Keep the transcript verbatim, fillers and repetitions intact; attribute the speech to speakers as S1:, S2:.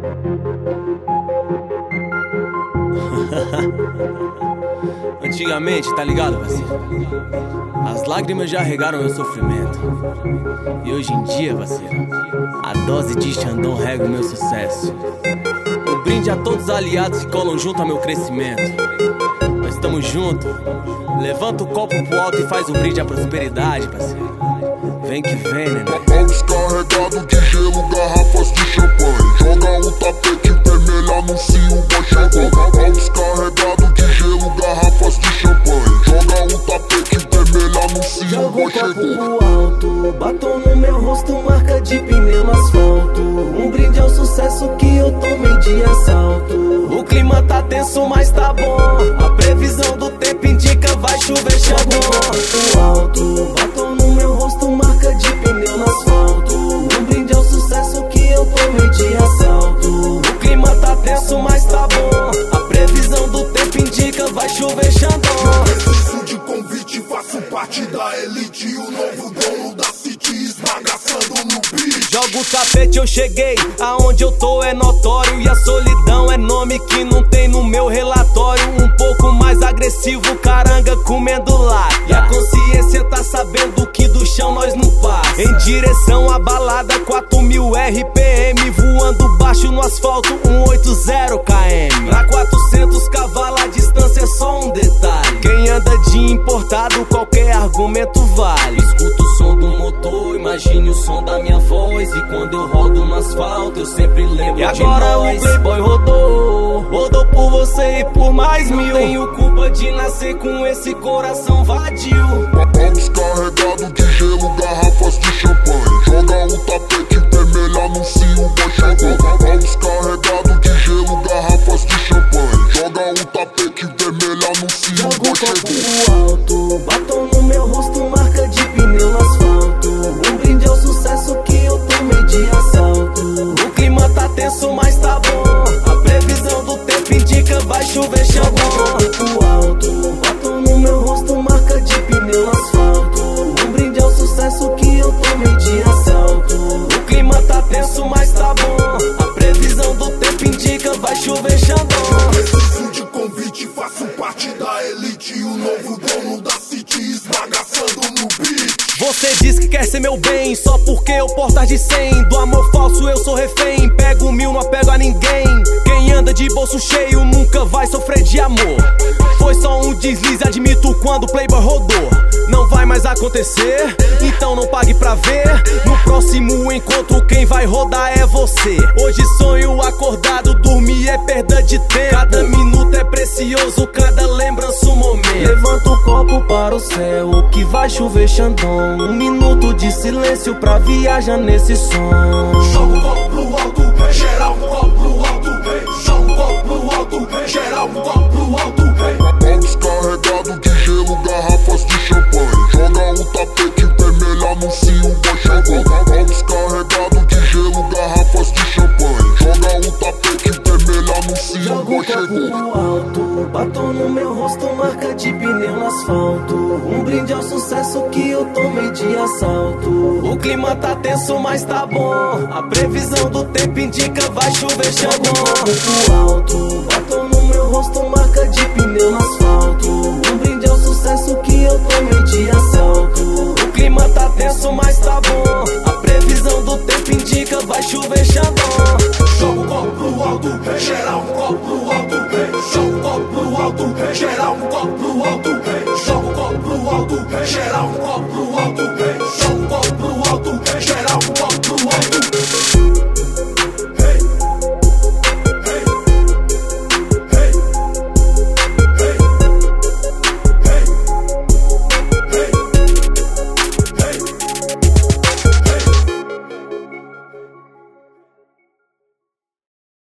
S1: Antigamente, tá ligado, parceiro? As lágrimas já regaram meu sofrimento. E hoje em dia, parceiro, a dose de Xandão rega o meu sucesso. Um brinde a todos os aliados que colam junto ao meu crescimento. Nós estamos juntos. Levanta o copo pro alto e faz um brinde à prosperidade, parceiro. Vem que vem, né?
S2: Baldes carregados de gelo, garrafas de champanhe. Joga um tapete vermelho, anuncia o Bochegão. Baldes carregados de gelo, garrafas de champanhe. Joga um tapete vermelho, anuncia o Bochegão.
S3: Joga um copo pro alto, batom no meu rosto, marca de pneu no asfalto. Um brinde ao sucesso que eu tomei de assalto.
S1: O clima tá tenso, mas tá bom. A previsão do tempo indica vai chover Xandão.
S3: Joga um copo pro alto, batom no meu rosto, marca de pneu no asfalto. Um brinde ao sucesso que eu tomei de assalto.
S1: O clima tá tenso, mas tá bom. A previsão do tempo indica vai chover Xandão.
S2: Preciso de convite, faço parte da elite. O novo dono da City esbagaçando no beat.
S1: Joga o tapete, eu cheguei, aonde eu tô é notório. E a solidão é nome que não tem no meu relatório. Um pouco mais agressivo, caranga comendo lata. E a consciência tá sabendo que do chão nós não passa. Em direção à balada, quatro mil R P M. Voando baixo no asfalto, cento e oitenta quilômetros. Pra quatrocentos cavalos a distância é só um detalhe. Quem anda de importado, qualquer argumento vale. Escuta o som do motor, imagine o som da minha voz. E quando eu rodo no asfalto, eu sempre lembro de nós. E agora o Playboy rodou, rodou por você e por mais mil. Não tenho culpa de nascer com esse coração vadio.
S2: Baldes carregados de gelo, garrafas de champanhe. Joga um tapete vermelho, anuncia o Bochegão. Baldes carregados de gelo, garrafas de champanhe. Joga um tapete vermelho, anuncia o Bochegão.
S3: Joga um copo pro alto, batom no meu rosto, marca de pneu no asfalto. Um brinde ao sucesso que eu tomei de assalto.
S1: O clima tá tenso, mas tá bom. A previsão do tempo indica vai chover Xandão.
S3: Joga um copo pro alto, batom no meu rosto, marca de pneu no asfalto. Um brinde ao sucesso que eu tomei de assalto.
S1: O clima tá tenso, mas tá bom. A previsão do tempo indica vai chover Xandão.
S2: Preciso de convite, faço parte da elite. O novo dono da City esbagaçando no beat.
S1: Você diz que quer ser meu bem, só porque eu portas de cem. Do amor falso eu sou refém, pego mil, não apego a ninguém. Quem anda de bolso cheio nunca vai sofrer de amor. Foi só um deslize, admito, quando o Playboy rodou. Não vai mais acontecer, então não pague pra ver. No próximo encontro quem vai rodar é você. Hoje sonho acordado, dormir é perda de tempo. Cada minuto é precioso, cada lembrança um momento.
S3: Levanta o copo para o céu, que vai chover Xandão. Um minuto de silêncio pra viajar nesse som.
S2: Joga um copo pro alto, geral um copo pro alto. Joga um copo pro alto, geral um copo pro alto. Baldes carregados de gelo, garrafas de champanhe. Joga um tapete vermelho, anuncia o Bochegão. Baldes carregados de gelo, garrafas de champanhe. Joga um tapete vermelho, anuncia o
S3: Joga um copo
S2: Bochegão.
S3: pro alto, batom no meu rosto, marca de pneu no asfalto. Um brinde ao sucesso que eu tomei de assalto.
S1: O clima tá tenso, mas tá bom. A previsão do tempo indica vai chover Xandão.
S3: Joga um copo pro alto, batom no meu rosto, marca de pneu no asfalto. Um brinde ao sucesso que eu tomei de assalto.
S1: O clima tá tenso, mas tá bom. A previsão do tempo indica vai chover Xandão.
S2: Joga um copo pro alto, geral um copo pro alto. Joga um copo pro alto, geral um copo pro alto. Joga um copo pro alto, geral um copo pro alto.